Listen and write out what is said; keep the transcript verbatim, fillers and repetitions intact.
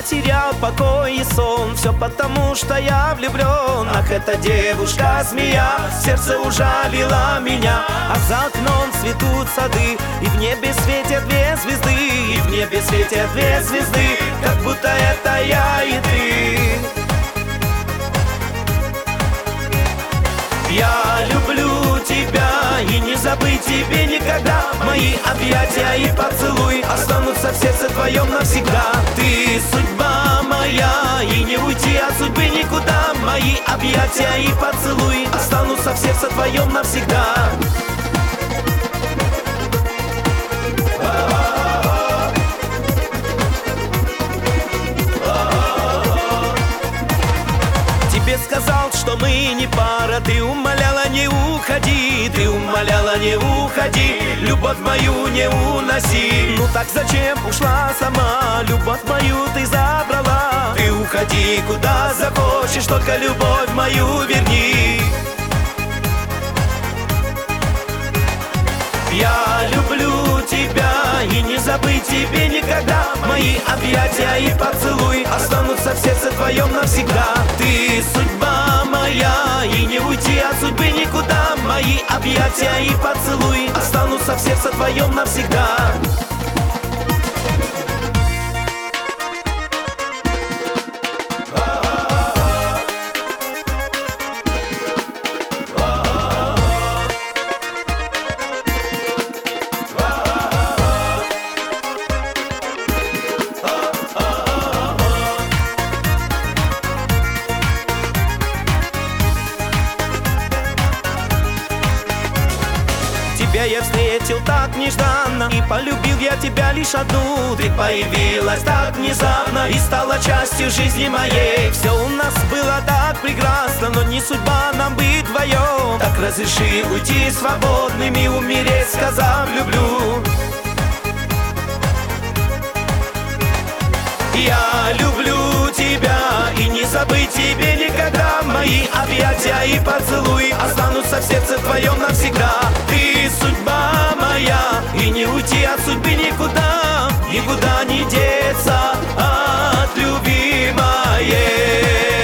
потерял покой и сон. Все потому, что я влюблен. Ах, эта девушка-змея, сердце ужалила меня. А за окном цветут сады, и в небе светят две звезды. И в небе светят две звезды, как будто это я и ты. Я люблю тебя, и не забыть тебе никогда. Мои объятия и поцелуй останутся в сердце твоем навсегда. Ты судьба моя, и не уйти от судьбы никуда. Мои объятия и поцелуй останутся в сердце твоем навсегда. Тебе сказал, что мы не пара. Ты умоляла, не уходи. Ты умоляла, не уходи. Любовь мою не уноси. Ну так зачем ушла сама? Любовь мою ты забрала. Ты уходи куда захочешь, только любовь мою верни. Я люблю тебя, и не забыть тебе никогда. Мои объятия и поцелуй останутся в сердце твоем навсегда. Ты судьба моя, и не уйти от судьбы никуда. Мои объятия и поцелуй останутся в сердце твоем навсегда. Тебя я встретил так нежданно, и полюбил я тебя лишь одну. Ты появилась так внезапно и стала частью жизни моей. Все у нас было так прекрасно, но не судьба нам быть вдвоем. Так разреши уйти свободными, умереть, сказав люблю. Я люблю тебя, и не забыть тебе никогда. Мои объятия и поцелуй останутся в сердце твоем навсегда. Ты судьба моя, и не уйти от судьбы никуда. Никуда не деться от любимой.